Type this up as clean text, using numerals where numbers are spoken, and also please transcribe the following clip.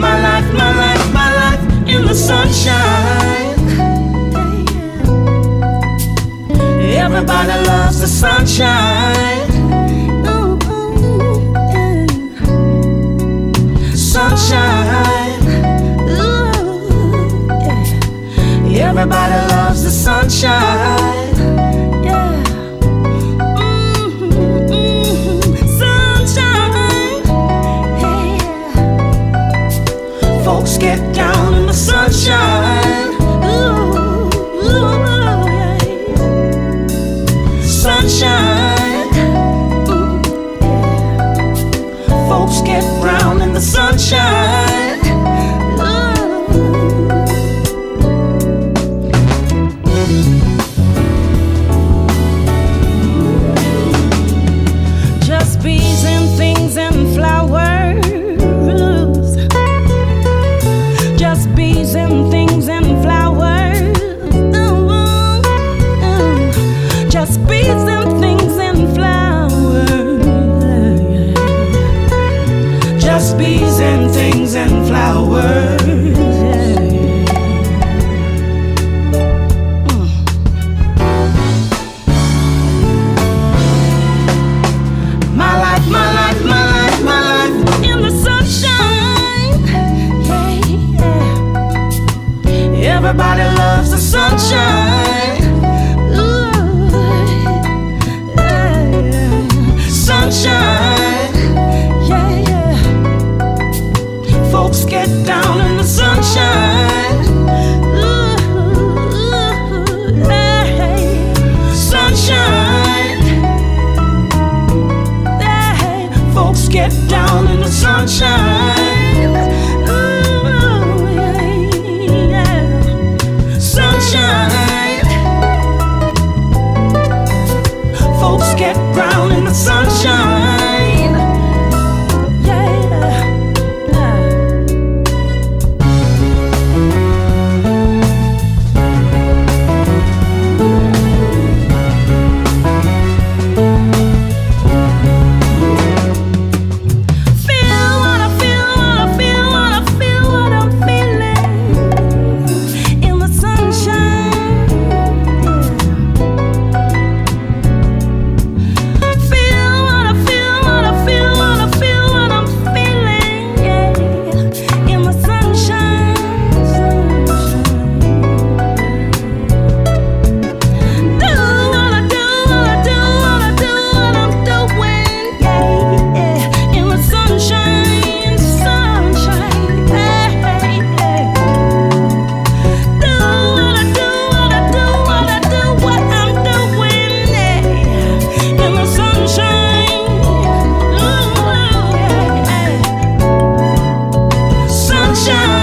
my life in the sunshine. Everybody loves the sunshine. Sunshine. Everybody loves the sunshine. Folks get down in the sunshine. Sunshine. Folks get brown in the sunshine. Just bees and things and flowers. Bees and things and flowers. Just bees and things and flowers. Just bees and things and flowers. My life, my life, my life, my life in the sunshine. Everybody loves the sunshine. Sunshine. Folks get down in the sunshine. Sunshine. Folks get down in the sunshine. Sunshine. Folks get brown in the sunshine. Feel what I feel, what I feel, what I feel, what I'm feeling in the sunshine. Feel what I feel, what I feel, what I feel, what I'm feeling, yeah, in the sunshine. Do what I do, what I do, what I do, what I'm doing, yeah, in the sunshine, sunshine, hey. Do what I do, what I do, what I do, what I'm doing, yeah, in the sunshine. Sunshine.